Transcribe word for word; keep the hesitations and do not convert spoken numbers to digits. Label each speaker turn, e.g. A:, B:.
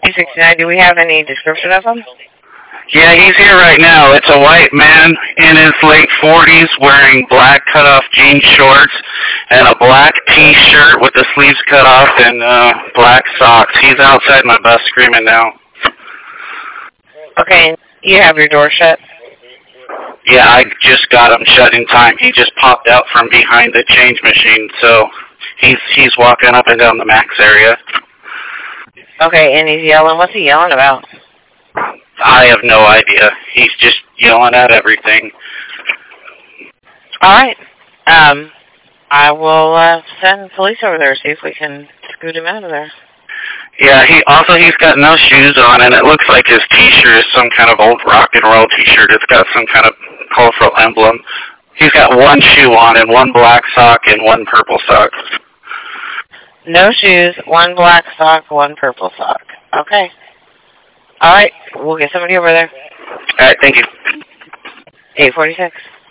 A: two sixty-nine, do we have any description of him?
B: Yeah, he's here right now. It's a white man in his late forties wearing black cut-off jean shorts and a black T-shirt with the sleeves cut off and uh, black socks. He's outside my bus screaming now.
A: Okay, you have your door shut?
B: Yeah, I just got him shut in time. He just popped out from behind the change machine, so he's he's walking up and down the Max area.
A: Okay, and he's yelling. What's he yelling about?
B: I have no idea. He's just yelling at everything.
A: All right. Um, I will uh, send police over there, see if we can scoot him out of there.
B: Yeah, he also, he's got no shoes on, and it looks like his T-shirt is some kind of old rock and roll T-shirt. It's got some kind of colorful emblem. He's got one shoe on and one black sock and one purple sock.
A: No shoes, one black sock, one purple sock. Okay. All right, we'll get somebody over there.
B: All right, thank you.
A: eight forty-six.